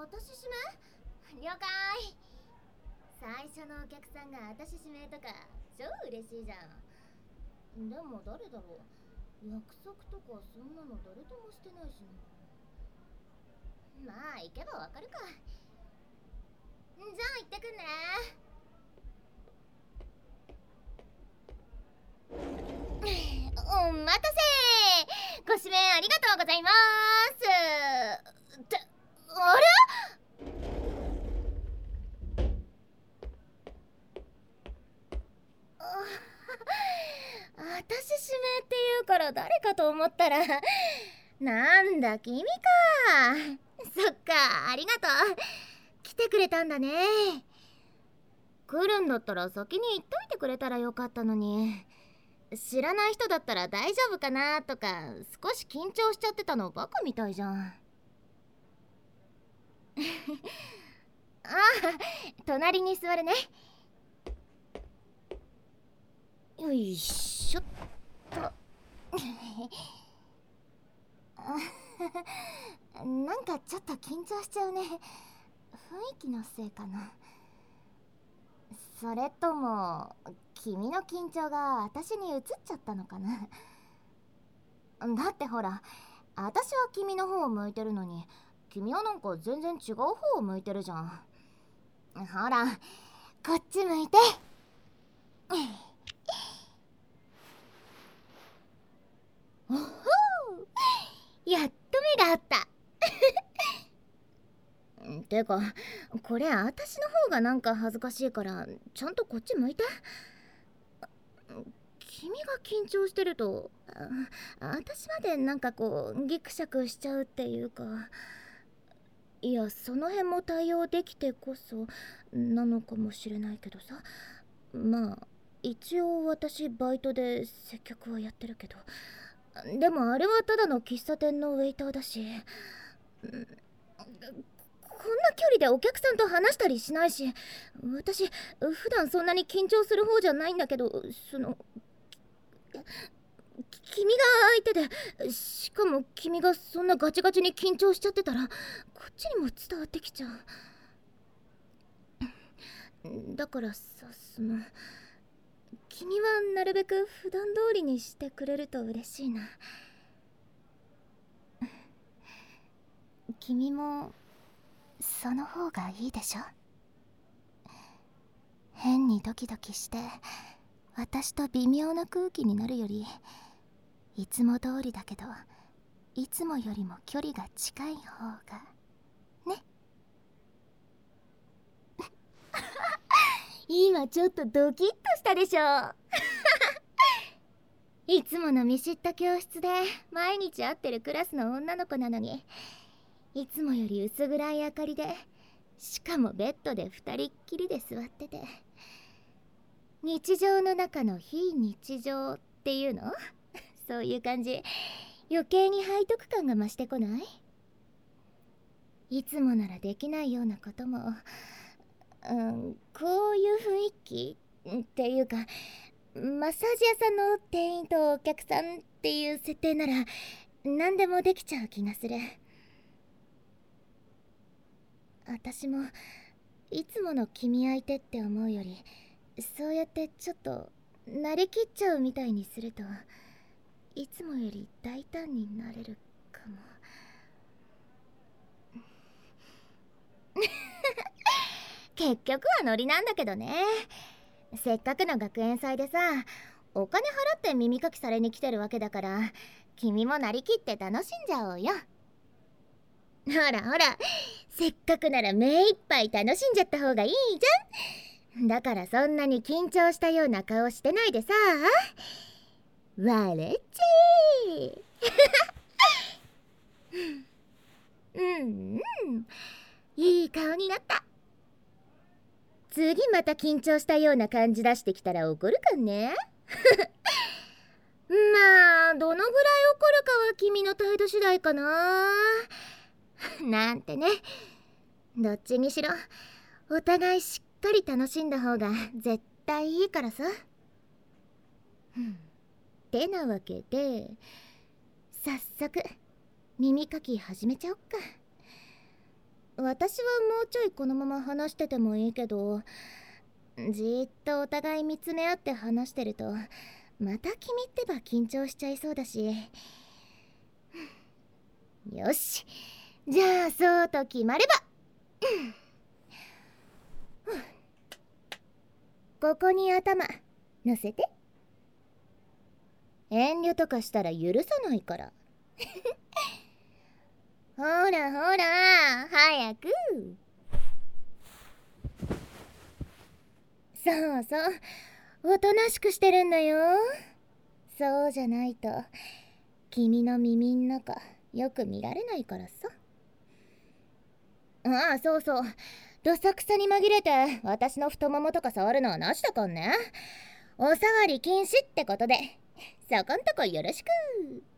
私指名？了解。最初のお客さんが私指名とか超嬉しいじゃん。でも誰だろう。約束とかそんなの誰ともしてないしな。まあ行けばわかるか。じゃあ行ってくんね。お待たせ。ご指名ありがとうございます。ってあれ？私指名って言うから誰かと思ったらなんだ君か。そっか、ありがとう。来てくれたんだね。来るんだったら先に言っといてくれたらよかったのに。知らない人だったら大丈夫かなとか少し緊張しちゃってたのバカみたいじゃん。ああ、隣に座るね。よいしょっと。なんかちょっと緊張しちゃうね。雰囲気のせいかな。それとも君の緊張が私に移っちゃったのかな。だってほら、私は君の方を向いてるのに君はなんか全然違う方を向いてるじゃん。ほら、こっち向いて。おほう、やっと目が合った。てか、これ私の方がなんか恥ずかしいからちゃんとこっち向いて。君が緊張してると私までなんかこうギクシャクしちゃうっていうか、いやその辺も対応できてこそなのかもしれないけどさ。まあ一応私バイトで接客はやってるけど、でもあれはただの喫茶店のウェイターだし、こんな距離でお客さんと話したりしないし、私普段そんなに緊張する方じゃないんだけど、君が相手で、しかも君がそんなガチガチに緊張しちゃってたらこっちにも伝わってきちゃう。だからさ、君はなるべく普段通りにしてくれると嬉しいな。君もその方がいいでしょ。変にドキドキして私と微妙な空気になるより、いつも通りだけどいつもよりも距離が近い方がね。今ちょっとドキッとしたでしょ。いつもの見知った教室で毎日会ってるクラスの女の子なのに、いつもより薄暗い明かりで、しかもベッドで二人っきりで座ってて、日常の中の非日常っていうのそういう感じ。余計に背徳感が増してこない？いつもならできないようなことも、こういう雰囲気っていうか、マッサージ屋さんの店員とお客さんっていう設定なら何でもできちゃう気がする。私もいつもの君相手って思うより、そうやってちょっとなりきっちゃうみたいにすると、いつもより大胆になれるかも。結局はノリなんだけどね。せっかくの学園祭でさ、お金払って耳かきされに来てるわけだから、君もなりきって楽しんじゃおうよ。ほらほら、せっかくなら目いっぱい楽しんじゃった方がいいじゃん。だからそんなに緊張したような顔してないでさ、笑っちゃえ。うんうん、いい顔になった。次また緊張したような感じ出してきたら怒るかんね。まあどのぐらい怒るかは君の態度次第かな。なんてね。どっちにしろお互いしっかり楽しんだ方が絶対いいからさ。てなわけで早速耳かき始めちゃおっか。 私はもうちょいこのまま話しててもいいけど、じーっとお互い見つめ合って話してるとまた君ってば緊張しちゃいそうだし。よし、じゃあそうと決まればここに頭乗せて。遠慮とかしたら許さないからほらほら早く。そうそう、おとなしくしてるんだよ。そうじゃないと君の耳ん中よく見られないからさ。ああ、そうそう、どさくさに紛れて私の太ももとか触るのはなしだかんね。お触り禁止ってことでそこんとこよろしく。